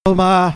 好嘛？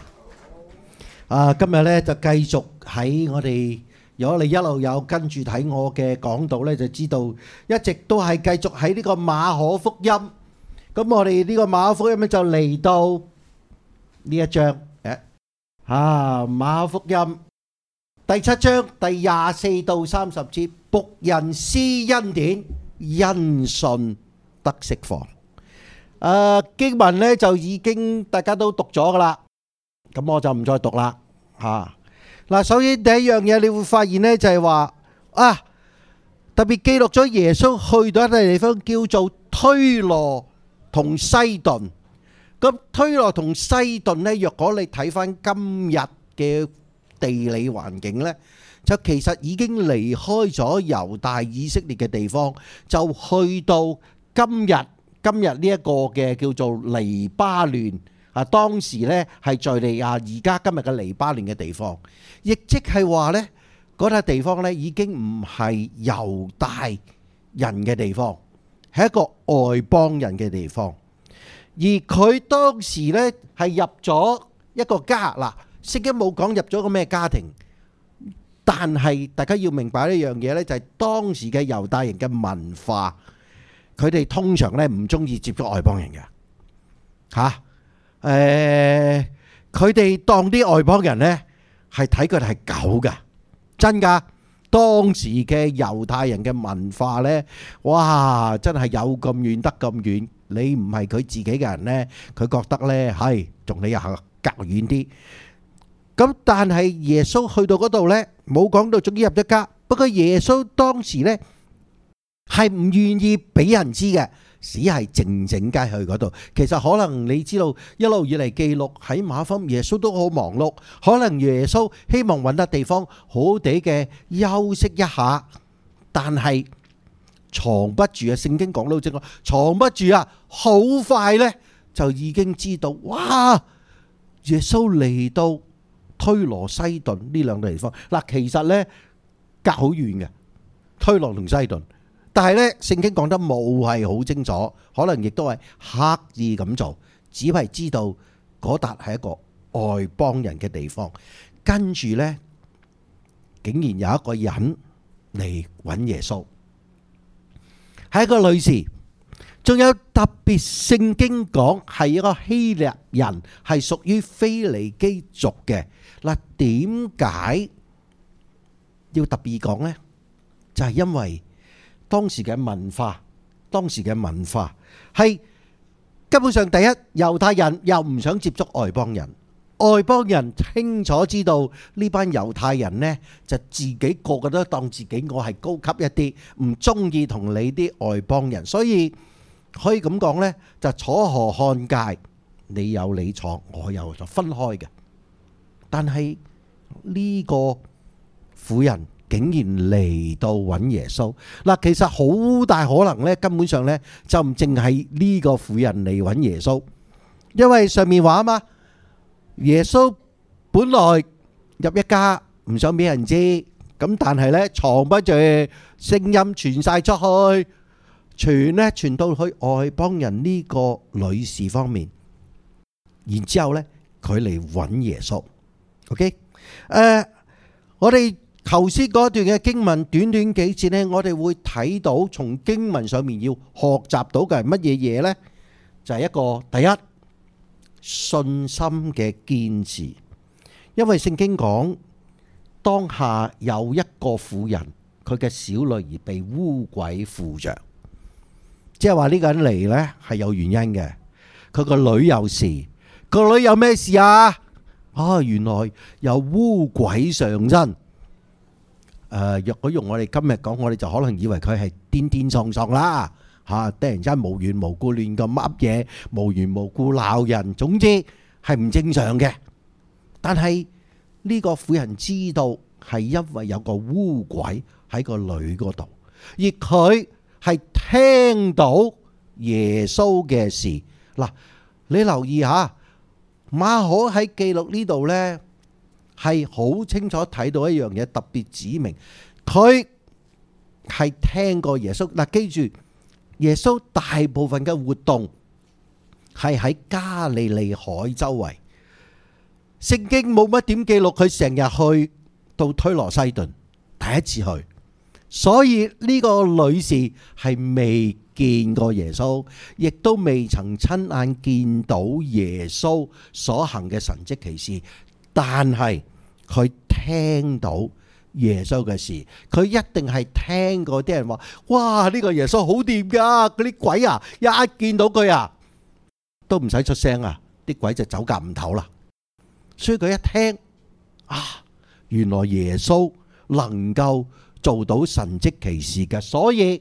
今日咧就繼續喺我哋，如果你一路有跟住睇我嘅講道咧，就知道一直都係繼續喺呢個馬可福音。咁我哋呢個馬可福音咧就嚟到呢一章，馬可福音第7章第24到30節，僕人施恩典，因信得釋放。經文咧就已經大家都讀咗噶啦，咁我就唔再讀啦。嗱，首先第一樣嘢你會發現咧就係話特別記錄咗耶穌去到一笪地方叫做推羅同西頓。咁推羅同西頓咧，若果你睇翻今日嘅地理環境咧，就其實已經離開咗猶大以色列嘅地方，就去到今日呢一個嘅叫做黎巴嫩。當時咧係敘利亞，而家今日嘅黎巴嫩嘅地方，亦即係話咧嗰笪地方咧已經唔係猶大人嘅地方，係一個外邦人嘅地方。而佢當時咧係入咗一個家，嗱，聖經冇講入咗個咩家庭，但係大家要明白一樣嘢咧，就係當時嘅猶大人嘅文化，佢哋通常咧唔中意接觸外邦人嘅，佢哋當啲外邦人呢係睇佢哋係狗噶，真噶。當時嘅猶太人嘅文化呢，哇，真係有咁遠得咁遠。你唔係佢自己嘅人呢，佢覺得呢係同你又隔遠啲。咁但係耶穌去到嗰度呢，冇講到終於入咗家。不過耶穌當時呢係唔願意俾人知嘅，只係靜靜雞去嗰度。其實可能你知道一路以嚟記錄喺馬可福音，耶穌都好忙碌，可能耶穌希望揾得地方好好地嘅休息一下，但係藏不住啊！聖經講到正確，藏不住啊！好快呢就已經知道，哇！耶穌嚟到推羅西頓呢兩個地方，嗱，其實呢隔好遠嘅推羅同西頓。但係咧，聖經講得冇係好清楚，可能亦都係刻意咁做，只係知道嗰笪係一個外邦人嘅地方。跟住呢，竟然有一個人嚟揾耶穌，係一個女士，仲有特別聖經講係一個希臘人，係屬於腓尼基族嘅。嗱，點解要特別講呢？就係因為當時嘅文化係根本上，第一，猶太人又唔想接觸外邦人，外邦人清楚知道呢班猶太人呢，就自己個個都當自己我係高級一啲，唔中意同你啲外邦人，所以可以咁講呢，就楚河漢界，你有你坐，我有就分開嘅。但係呢個婦人竟然嚟到揾耶穌，嗱，其實好大可能咧，根本上咧就唔淨係呢個婦人嚟揾耶穌，因為上面話啊嘛，耶穌本來入一家唔想俾人知，咁但係咧藏不住，聲音傳晒出去，傳到去外邦人呢個女士方面，然之後咧佢嚟揾耶穌。OK， 我哋頭先嗰段嘅經文短短幾節呢，我哋會睇到從經文上面要學習到嘅係乜嘢嘢呢？就係一個第一，信心嘅堅持。因為聖經講當下有一個婦人，佢嘅小女兒被污鬼附着，即係話呢個人嚟呢係有原因嘅。佢個女有事，個女有咩事啊？原來有污鬼上身。若果用我哋今日講，我哋就可能以為佢係癲癲喪喪啦，突然間無緣無故亂咁噏嘢，無緣無故鬧人，總之係唔正常嘅。但係呢個婦人知道係因為有個污鬼喺個女嗰度，而佢係聽到耶穌嘅事。嗱，你留意下馬可喺記錄呢度呢，係好清楚睇到一樣嘢，特別指明佢係聽過耶穌。嗱，記住耶穌大部分嘅活動係喺加利利海周圍， 聖經冇乜點記錄佢成日去到推羅西頓，第一次去，所以呢個女士係未見過耶穌，亦都未曾親眼見到耶穌所行嘅神蹟奇事，但係佢聽到耶穌嘅事，佢一定係聽過啲人話：哇，呢個耶穌好掂噶，嗰啲鬼啊，一見到佢啊，都唔使出聲啊，啲鬼就走夾唔唞啦。所以佢一聽啊，原來耶穌能夠做到神蹟奇事嘅，所以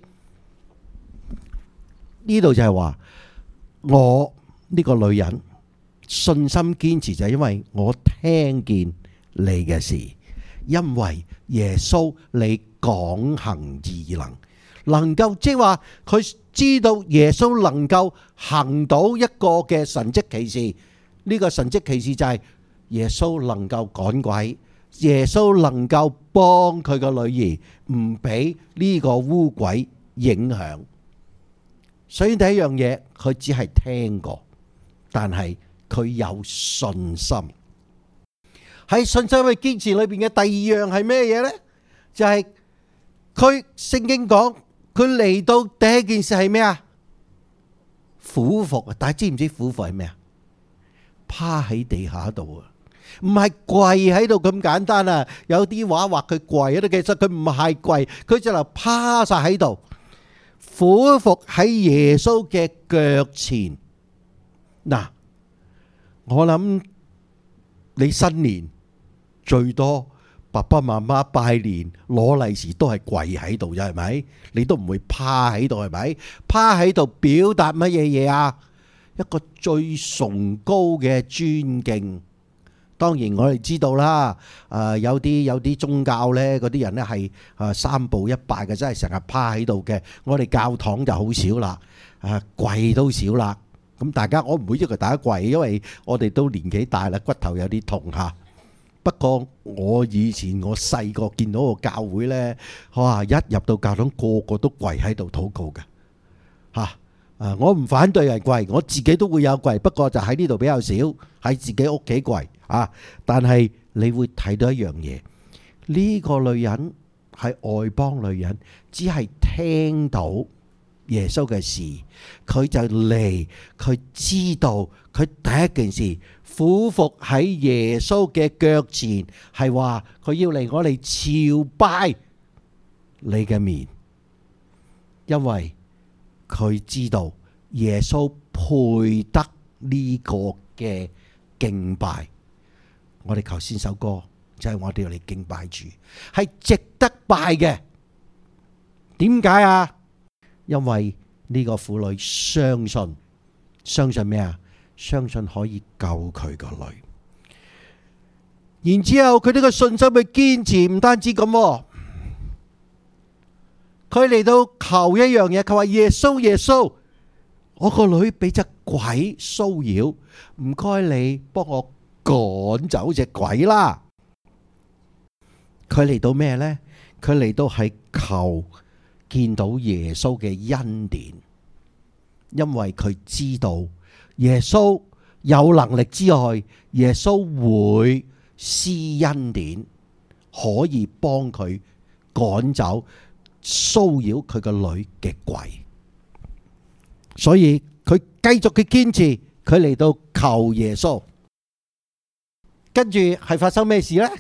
呢度就係話我呢個女人信心堅持，就係因為我聽見你嘅事，因為耶穌你講行異能夠即係話佢知道耶穌能夠行到一個嘅神蹟奇事，呢個神蹟奇事就係耶穌能夠趕鬼，耶穌能夠幫佢個女兒唔俾呢個污鬼影響。所以第一樣嘢佢只係聽過，但係佢有信心。喺信心嘅堅持裏邊嘅第二樣係咩嘢呢？就係佢聖經講佢嚟到第一件事係咩啊？俯伏啊！大家知唔知俯伏係咩啊？趴喺地下度啊！唔係跪喺度咁簡單啊！有啲畫畫佢跪喺度，其實佢唔係跪，佢就係趴晒喺度，俯伏喺耶穌嘅腳前。嗱，我諗你新年最多爸爸媽媽拜年攞利是都係跪喺度啫，係咪？你都唔會趴喺度，係咪？趴喺度表達乜嘢嘢啊？一個最崇高嘅尊敬。當然我哋知道啦，有啲宗教呢，嗰啲人呢係三步一拜嘅，真係成日趴喺度嘅。我哋教堂就好少啦，跪都少啦。咁大家我唔會要求大家跪，因為我哋都年紀大啦，骨頭有啲痛嚇。不過我以前我細個見到個教會呢，哇！一入到教堂個個都跪喺度禱告嘅嚇。我唔反對人跪，我自己都會有跪，不過就喺呢度比較少，喺自己屋企跪啊。但係你會睇到一樣嘢，呢個女人係外邦女人，只係聽到耶穌嘅事，佢就嚟，佢知道佢第一件事俯伏喺耶穌嘅腳前，係話佢要嚟我哋朝拜你嘅面，因為佢知道耶穌配得呢個嘅敬拜。我哋頭先首歌就係我哋要嚟敬拜主，係值得拜嘅。點解啊？因為呢個婦女相信咩啊？相信可以救佢個女。然之後佢呢個信心嘅堅持唔單止咁，佢嚟到求一樣嘢，佢話耶穌，我個女俾隻鬼騷擾，唔該你幫我趕走隻鬼啦。佢嚟到咩呢？佢嚟到係求見到耶穌嘅恩典，因為佢知道耶穌有能力之外，耶穌會施恩典，可以幫佢趕走騷擾佢個女嘅鬼。所以佢繼續嘅堅持，佢嚟到求耶穌。跟住係發生咩事呢？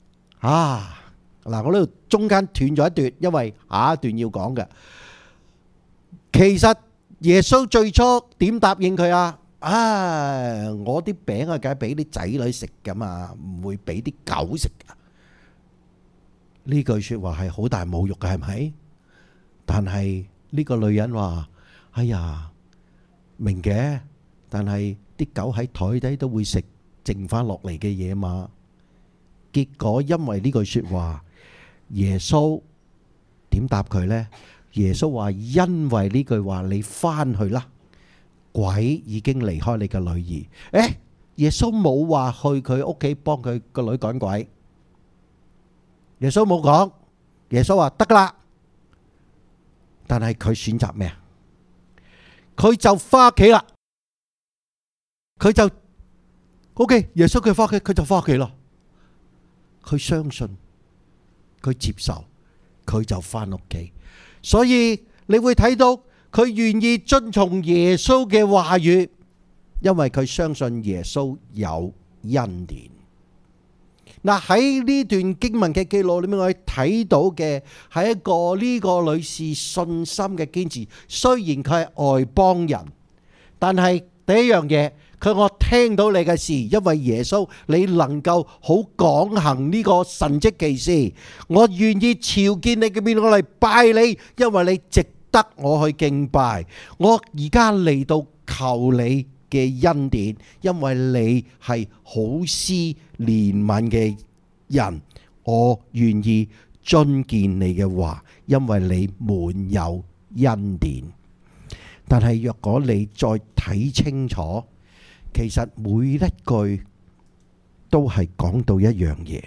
嗱，我呢度中間斷咗一段，因為下一段要講嘅。其實耶穌最初點答應佢啊？我啲餅啊，梗係俾啲仔女食噶嘛，唔會俾啲狗食噶。呢句說話係好大侮辱嘅，係咪？但係呢個女人話：哎呀，明嘅，但係啲狗喺台底都會食剩翻落嚟嘅嘢嘛。結果因為呢句說話，耶穌點答佢呢？耶穌話：因為呢句話，你翻去啦，鬼已經離開你嘅女兒。耶穌冇話去佢屋企幫佢個女趕鬼。耶穌冇講，耶穌話得啦。但係佢選擇咩啊？佢就翻屋企啦。佢就 OK， 耶穌佢翻屋企，佢就翻屋企咯。佢相信，佢接受，佢就翻屋企。所以你會睇到佢願意遵從耶穌嘅話語，因為佢相信耶穌有恩典。嗱，喺呢段經文嘅記錄裏面，我哋睇到嘅係一個呢個女士信心嘅堅持。雖然佢係外邦人，但係第一樣嘢，我聽到你嘅事，因為耶穌你能夠好講行呢個神蹟奇事，我願意朝見你嘅面，我嚟拜你，因為你值得我去敬拜。我而家嚟到求你嘅恩典，因為你係好施憐憫嘅人，我願意遵見你嘅話，因為你滿有恩典。但係若果你再睇清楚，其實每一句都係講到一樣嘢。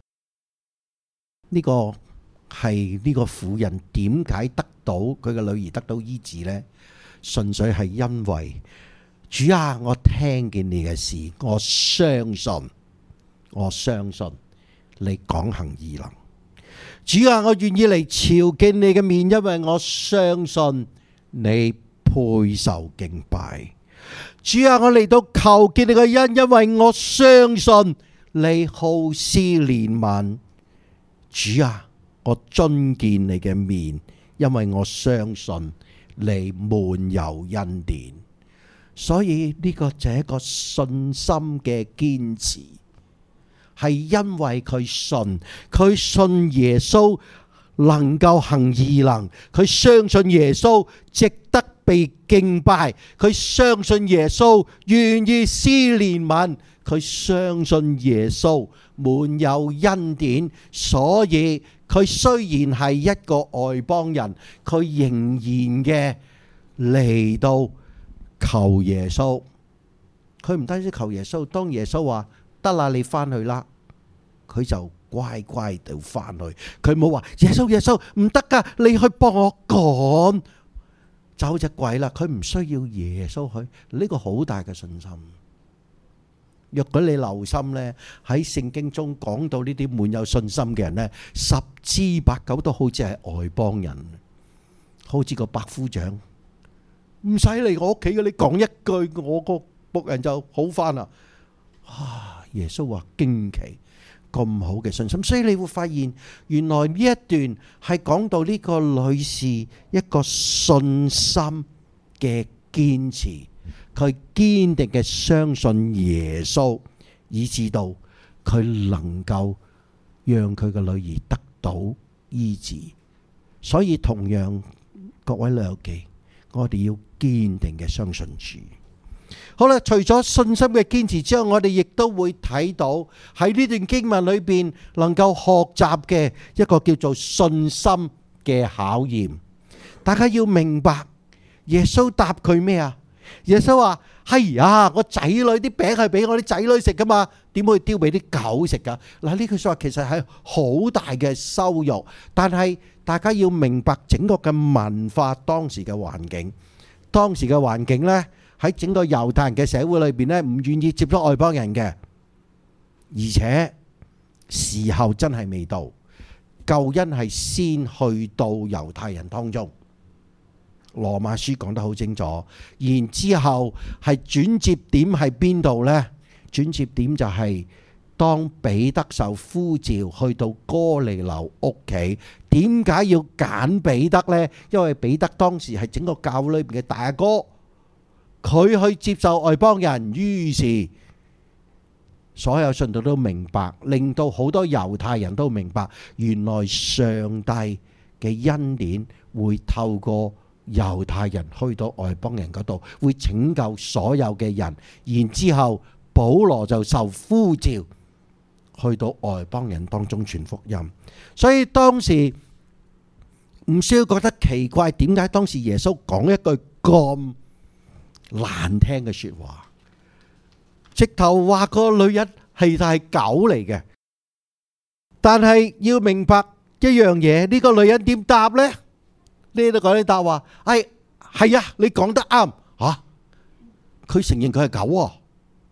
呢個係呢個婦人點解得到佢嘅女兒得到醫治呢？純粹係因為主啊，我聽見你嘅事，我相信你講行異能。主啊，我願意嚟朝見你嘅面，因為我相信你配受敬拜。主啊，我嚟到求見你嘅恩，因為我相信你好施憐憫。主啊，我遵見你嘅面，因為我相信你滿有恩典。所以呢個就係一個信心嘅堅持，係因為佢信耶穌能夠行異能，佢相信耶穌值得被敬拜，佢相信耶穌願意施憐憫，佢相信耶穌滿有恩典。所以佢雖然係一個外邦人，佢仍然嘅嚟到求耶穌。佢唔單止求耶穌，當耶穌話得啦，你翻去啦，佢就乖乖地翻去。佢冇話耶穌唔得噶，你去幫我趕走隻鬼啦。佢唔需要耶穌去，呢個好大嘅信心。若果你留心呢，喺聖經中講到呢啲滿有信心嘅人呢，10之8九都好似係外邦人，好似個百夫長，唔使嚟我屋企嘅，你講一句，我個僕人就好翻啦。耶穌話驚奇，咁好嘅信心。所以你會發現，原來呢一段係講到呢個女士一個信心嘅堅持，佢堅定嘅相信耶穌，以至到佢能夠讓佢嘅女兒得到醫治。所以同樣，各位老友記，我哋要堅定嘅相信主。好啦，除咗信心嘅堅持之外，我哋亦都會睇到喺呢段經文裏邊能夠學習嘅一個叫做信心嘅考驗。大家要明白，耶穌答佢咩啊？耶穌話：係啊，我仔女啲餅係俾我啲仔女食噶嘛，點可以丟俾啲狗食噶？嗱，呢句說話其實係好大嘅羞辱。但係大家要明白整個嘅文化，當時嘅環境，當時嘅環境呢，喺整個猶太人嘅社會裏邊呢，唔願意接觸外邦人嘅，而且時候真係未到，救恩係先去到猶太人當中。羅馬書講得好清楚，然之後係轉接點係邊度呢？轉接點就係當彼得受呼召去到哥尼流屋企。點解要揀彼得呢？因為彼得當時係整個教會裏邊嘅大哥，佢去接受外邦人，於是所有信徒都明白，令到好多猶太人都明白，原來上帝嘅恩典會透過猶太人去到外邦人嗰度，會拯救所有嘅人。然之後保羅就受呼召去到外邦人當中傳福音。所以當時唔需要覺得奇怪，點解當時耶穌講一句咁難聽嘅說話，直頭話個女人係狗嚟嘅。但係要明白一樣嘢，呢個女人點答呢？呢度講啲答話，係啊，你講得啱吓。佢承認佢係狗，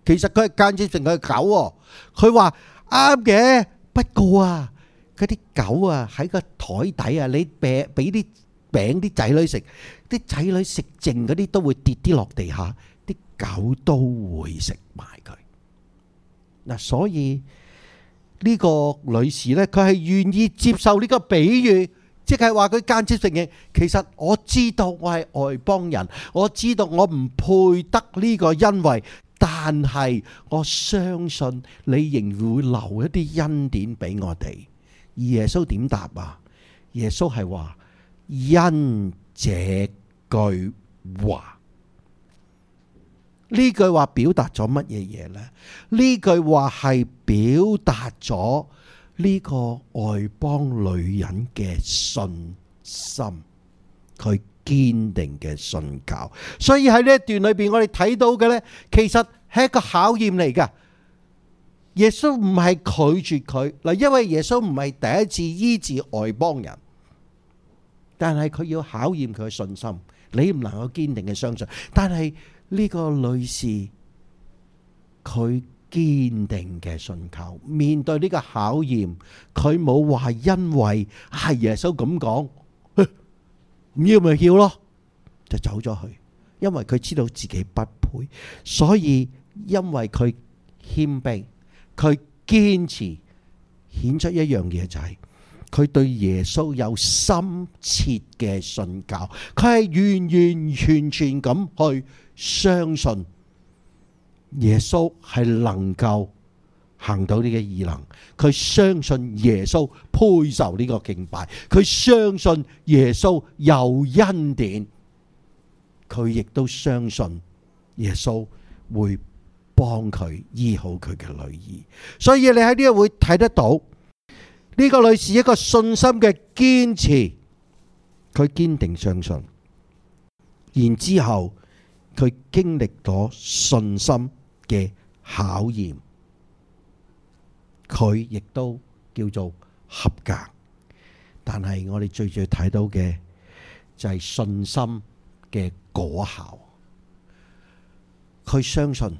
其實佢係間接成佢嘅狗喎。佢話啱嘅，不過啊，嗰啲狗啊喺個台底啊，你俾啲餅啲仔女食，啲仔女食剩嗰啲都會跌啲落地下，啲狗都會食埋佢。嗱，所以呢個女士呢，佢係願意接受呢個比喻，即係話佢間接承認，其實我知道我係外邦人，我知道我唔配得呢個恩惠，但係我相信你仍然會留一啲恩典俾我哋。而耶穌點答啊？耶穌係話因這句話。呢句話表達咗乜嘢嘢呢？呢句話係表達咗呢個外邦女人嘅信心，佢堅定嘅信教。所以喺呢一段裏邊，我哋睇到嘅呢，其實係一個考驗嚟噶。耶穌唔係拒絕佢嗱，因為耶穌唔係第一次醫治外邦人，但係佢要考驗佢嘅信心。你唔能夠堅定嘅相信，但係呢個女士佢堅定嘅信靠，面對呢個考驗，佢冇話因為係耶穌咁講，唔要咪要咯，就走咗去。因為佢知道自己不配，所以因為佢謙卑，佢堅持，顯出一樣嘢就係佢對耶穌有深切嘅信教，佢係完完全全咁去相信耶穌係能夠行到呢個異能，佢相信耶穌配受呢個敬拜，佢相信耶穌有恩典，佢亦都相信耶穌會幫佢醫好佢嘅女兒。所以你喺呢度會睇得到呢個女士一個信心嘅堅持，佢堅定相信，然之後佢經歷咗信心嘅考驗，佢亦都叫做合格。但係我哋最睇到嘅就係信心嘅果效。佢相信，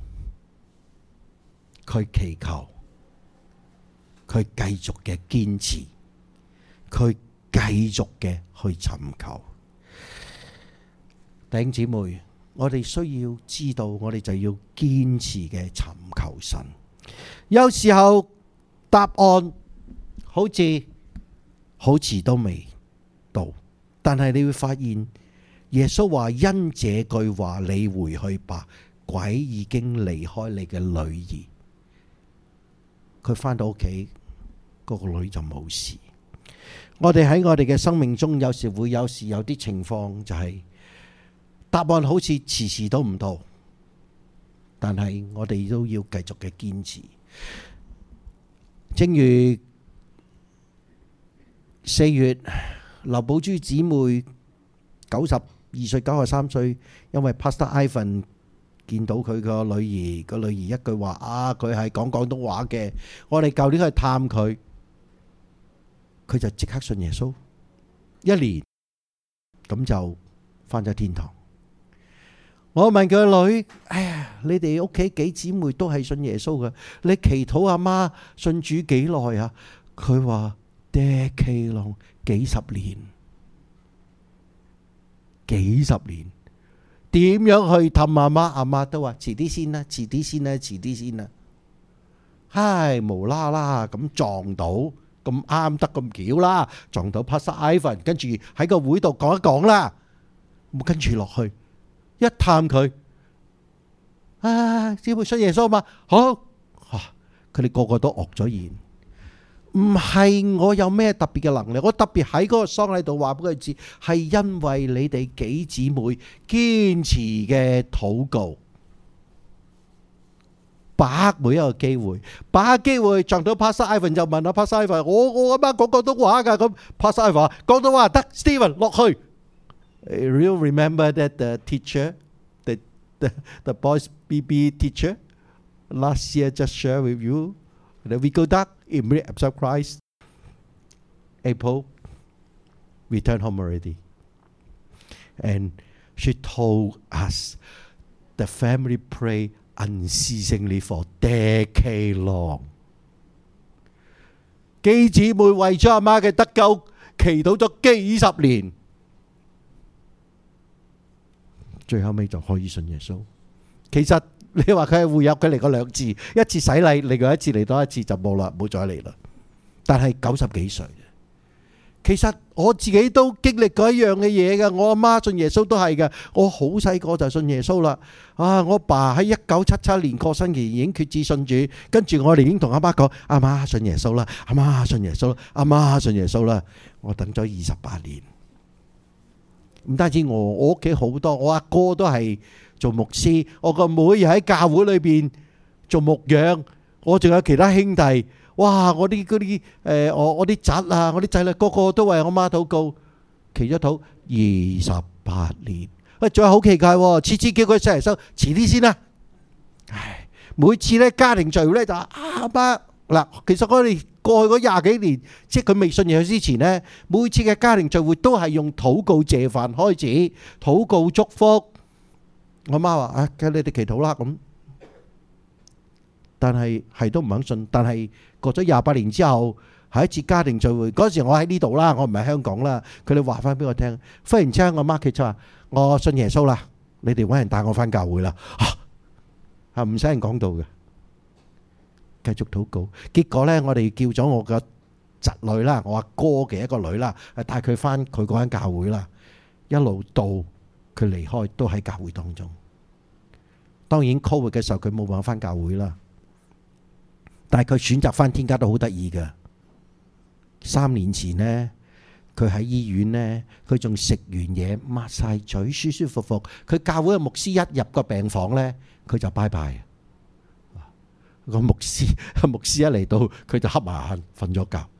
佢祈求，佢繼續嘅堅持，佢繼續嘅去尋求。弟兄姊妹，我哋需要知道，我哋就要堅持嘅尋求神。有時候答案好似都未到，但係你會發現耶穌話因這句話你回去吧，鬼已經離開你嘅女兒。佢返到屋企，嗰個女就冇事。我哋喺我哋嘅生命中，有時有啲情況就係答案好似遲遲都唔到，但係我哋都要繼續嘅堅持。正如4月劉寶珠姊妹92歲、93歲，因為 Pastor Ivan 見到佢個女兒，個女兒一句話啊，佢係講廣東話嘅。我哋舊年去探佢，佢就即刻信耶穌，1年咁就返咗天堂。我問佢個女：哎呀，你哋屋企幾姊妹都係信耶穌嘅，你祈禱阿媽信主幾耐啊？佢話decade long，幾十年。點樣去氹阿媽？阿媽都話遲啲先啦。唉，無啦啦咁撞到，咁啱得咁巧啦，撞到 Pastor Ivan， 跟住喺個會度講一講啦。咁跟住落去一探佢，姊妹信耶穌嘛？好，佢哋個個都愕咗然。唔係我有咩特別嘅能力，我特別喺嗰個喪禮度話俾佢知，係因為你哋幾姊妹堅持嘅禱告，把握每一個機會，把握機會撞到 Pastor Ivan 就問阿 Pastor Ivan， 我阿媽講廣東話㗎，咁 Pastor Ivan 話廣東話得 ，Stephen 落去。You remember that the teacher, the boys BB teacher last year just share with you that we go back. Immediately accept Christ. April returned home already, and she told us the family pray unceasingly for decade long。基姊妹為咗阿媽嘅得救祈禱咗幾十年，最後尾就可以信耶穌。其實你話佢係會友，佢嚟過2次，一次洗禮，另外一次嚟多一次就冇啦，冇再嚟啦。但係90幾歲，其實我自己都經歷過一樣嘅嘢㗎。我阿媽信耶穌都係㗎，我好細個就信耶穌啦。我爸喺1977年過身期已經決志信主，跟住我哋已經同阿媽講：阿媽信耶穌啦，阿媽信耶穌啦，阿媽信耶穌啦。我等咗28年，唔單止我屋企好多，我阿哥都係做牧師，我個妹又喺教會裏邊做牧養，我仲有其他兄弟。哇！我啲侄啊，我啲仔女個個都為我媽禱告，祈咗禱28年。喂，仲係好奇怪喎！次次叫佢上嚟收，遲啲先啦。唉，每次咧家庭聚會咧就阿媽嗱，其實我哋過去嗰20幾年，即係佢未信耶穌之前咧，每次嘅家庭聚會都係用禱告謝飯開始，禱告祝福。我媽話：咁你哋祈禱啦咁。但係都唔肯信。但係過咗28年之後，喺一次家庭聚會嗰時，我喺呢度啦，我唔係香港啦。佢哋話翻俾我聽，忽然之間我媽佢就話：我信耶穌啦，你哋揾人帶我翻教會啦。唔使人講道嘅，繼續禱告。結果呢，我哋叫咗我個侄女啦，我阿哥嘅一個女啦，帶佢翻佢嗰間教會啦。一路到佢離開都喺教會當中。當然 COVID 嘅時候佢冇辦法翻教會啦。但係佢選擇返天家都好得意㗎。3年前呢，佢喺醫院呢，佢仲食完嘢抹晒嘴，舒舒服服。佢教會嘅牧師一入個病房呢，佢就拜拜。個牧師一嚟到，佢就瞌埋眼瞓咗覺。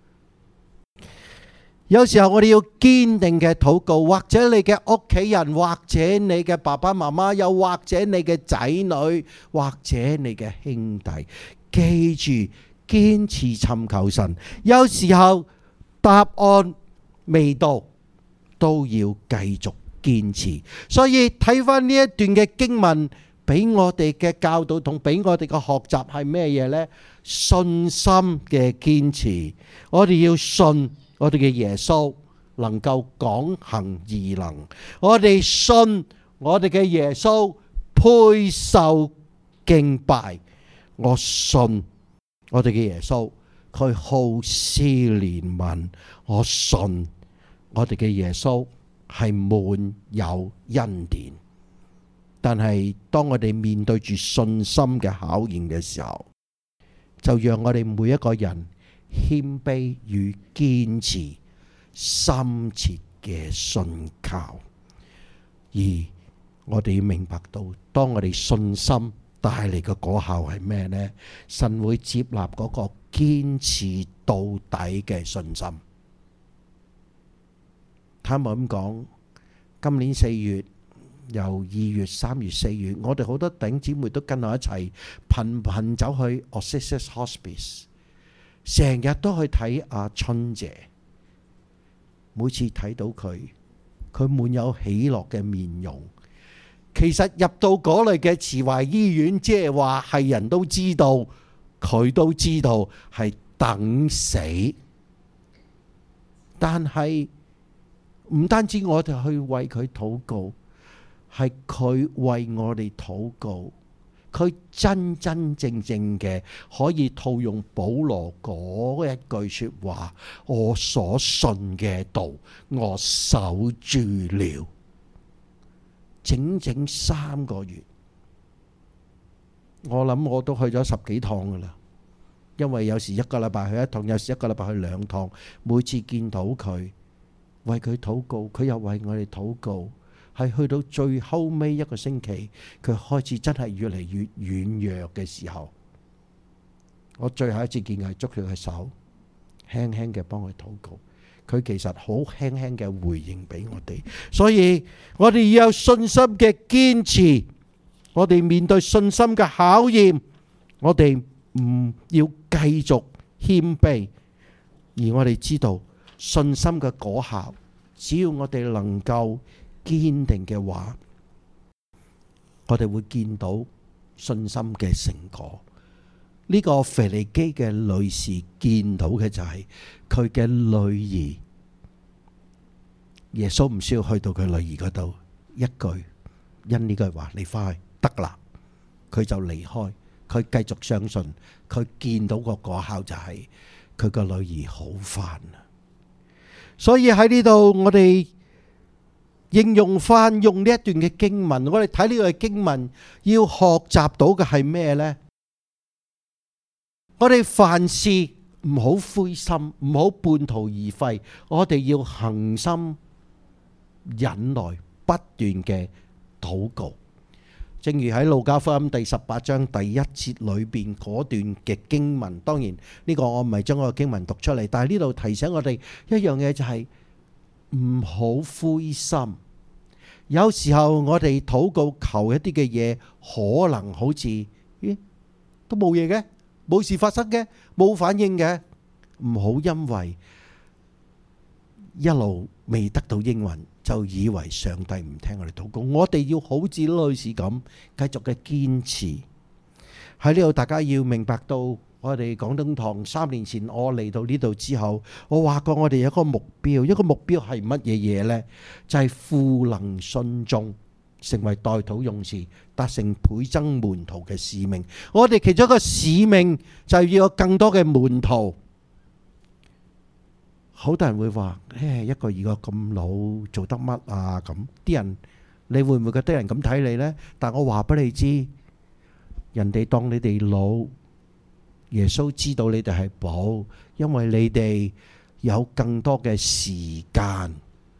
有時候我哋要堅定嘅禱告，或者你嘅屋企人，或者你嘅爸爸媽媽，又或者你嘅仔女，或者你嘅兄弟。記住堅持尋求神，有時候答案未到，都要繼續堅持。所以睇翻呢一段嘅經文，俾我哋嘅教導同俾我哋嘅學習係咩嘢呢？信心嘅堅持，我哋要信我哋嘅耶穌能夠講行異能，我哋信我哋嘅耶穌配受敬拜。我信我哋嘅耶穌，佢好施憐憫。我信我哋嘅耶穌係滿有恩典。但係當我哋面對住信心嘅考驗嘅時候，就讓我哋每一個人謙卑與堅持，深切嘅信靠。而我哋要明白到，當我哋信心帶嚟嘅果效係咩呢？神會接納嗰個堅持到底嘅信心。坦白咁講，今年4月，由2月、3月、4月，我哋好多弟兄姊妹都跟我一齊頻頻走去 Assisi Hospice， 成日都去睇阿春姐。每次睇到佢滿有喜樂嘅面容。其實入到嗰類嘅慈懷醫院，即係話係人都知道，佢都知道係等死。但係唔單止我哋去為佢禱告，係佢為我哋禱告。佢真真正正嘅可以套用保羅嗰一句說話：我所信嘅道，我守住了。整整3個月，我諗我都去咗10幾趟噶啦。因為有時1個禮拜去1趟，有時1個禮拜去2趟。每次見到佢，為佢禱告，佢又為我哋禱告。係去到最後尾1個星期，佢開始真係越嚟越軟弱嘅時候，我最後一次見佢係捉佢嘅手，輕輕嘅幫佢禱告。佢其實好輕輕嘅回應俾我哋，所以我哋要有信心嘅堅持。我哋面對信心嘅考驗，我哋唔要繼續謙卑，而我哋知道信心嘅果效，只要我哋能夠堅定嘅話，我哋會見到信心嘅成果。呢個腓尼基嘅女士見到嘅就係佢嘅女兒，耶穌唔需要去到佢女兒嗰度，一句因呢句話你翻去得啦，佢就離開，佢繼續相信，佢見到個果效就係佢個女兒好返。所以喺呢度我哋應用翻用呢一段嘅經文，我哋睇呢個經文要學習到嘅係咩呢？我哋凡事唔好灰心，唔好半途而廢，我哋要恆心忍耐，不斷嘅禱告。正如喺路加福音第18章第1節裏邊嗰段嘅經文，當然呢個我唔係將嗰個經文讀出嚟，但係呢度提醒我哋一樣嘢就係唔好灰心。有時候我哋禱告求一啲嘅嘢，可能好似都冇嘢嘅，冇事發生嘅，冇反應嘅，唔好因為一路未得到應允就以為上帝唔聽我哋禱告。我哋要好似女士咁繼續嘅堅持。喺呢度大家要明白到，我哋廣東堂3年前我嚟到呢度之後，我話過我哋有一個目標，一個目標係乜嘢嘢呢？就係賦能信眾，成為代禱勇士，達成倍增門徒嘅使命。我哋其中一個使命就係要有更多嘅門徒。好多人會話：一個二個咁老做得乜啊？咁啲人，你會唔會覺得人咁睇你呢？但我話俾你知，人哋當你哋老，耶穌知道你哋係寶，因為你哋有更多嘅時間。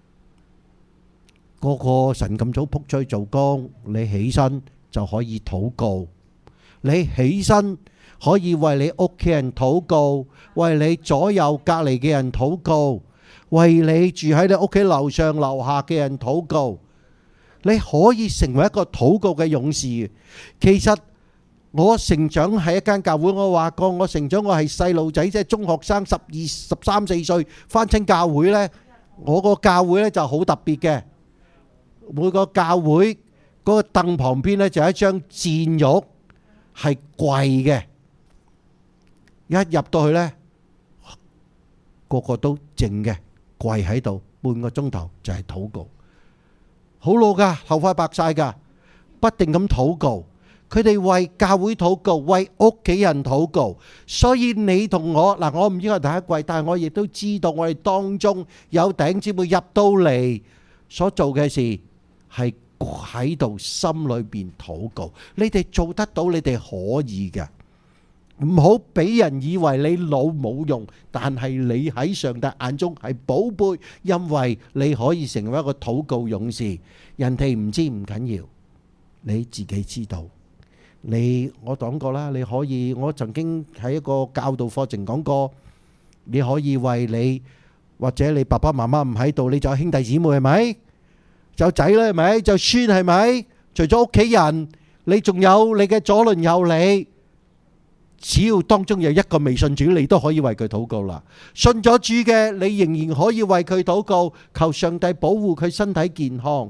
個個神咁早撲出去做工，你起身就可以禱告，你起身可以為你屋企人禱告，為你左右隔離嘅人禱告，為你住喺你屋企樓上樓下嘅人禱告。你可以成為一個禱告嘅勇士。其實我成長喺一間教會，我話過我成長我係細路仔，即係中學生12、13、14歲返親教會呢。我個教會呢就好特別嘅，每個教會嗰個凳旁邊呢就有一張墊褥，係跪嘅。一入到去呢，個個都靜嘅，跪喺度半個鐘頭就係禱告。好老噶，頭髮白晒噶，不定咁禱告。佢哋為教會禱告，為屋企人禱告。所以你同我嗱，我唔應該第一跪，但係我亦都知道我哋當中有弟兄姊妹入到嚟所做嘅事係喺度心裏邊禱告。你哋做得到，你哋可以嘅。唔好俾人以為你老冇用，但係你喺上帝眼中係寶貝，因為你可以成為一個禱告勇士。人哋唔知唔緊要，你自己知道。我講過啦，你可以，我曾經喺一個教導課程講過，你可以為你或者你爸爸媽媽唔喺度，你就有兄弟姊妹係咪？就有仔啦係咪？就有孫係咪？除咗屋企人，你仲有你嘅左鄰右里。只要當中有一個未信主，你都可以為佢禱告啦。信咗主嘅，你仍然可以為佢禱告，求上帝保護佢身體健康，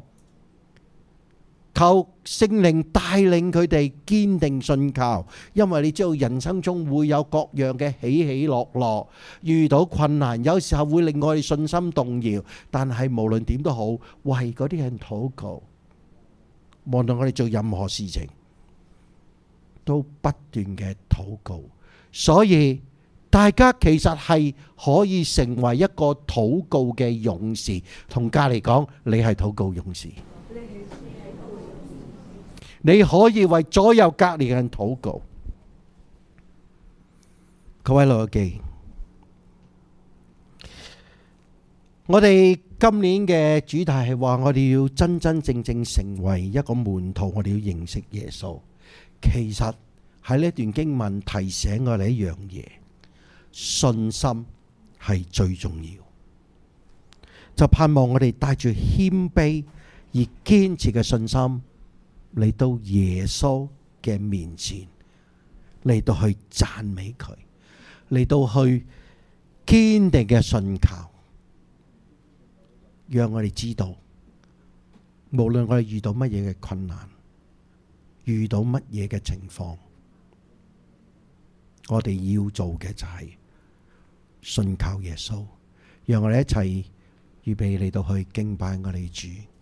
求聖靈帶領佢哋堅定信靠。因為你知道人生中會有各樣嘅起起落落，遇到困難，有時候會令我哋信心動搖。但係無論點都好，為嗰啲人禱告，無論我哋做任何事情，都不斷嘅禱告。所以大家其實係可以成為一個禱告嘅勇士。同家嚟講，你係禱告勇士，你可以為左右隔離嘅人禱告。各位老友記，我哋今年嘅主題係話，我哋要真真正正成為一個門徒，我哋要認識耶穌。其實喺呢段經文提醒我哋一樣嘢，信心係最重要。就盼望我哋帶住謙卑而堅持嘅信心嚟到耶穌嘅面前，嚟到去讚美佢，嚟到去堅定嘅信靠，讓我哋知道，無論我哋遇到乜嘢嘅困難， 遇到乜嘢嘅情況，我哋要做嘅就係信靠耶穌，讓我哋一齊預備嚟到去敬拜我哋主。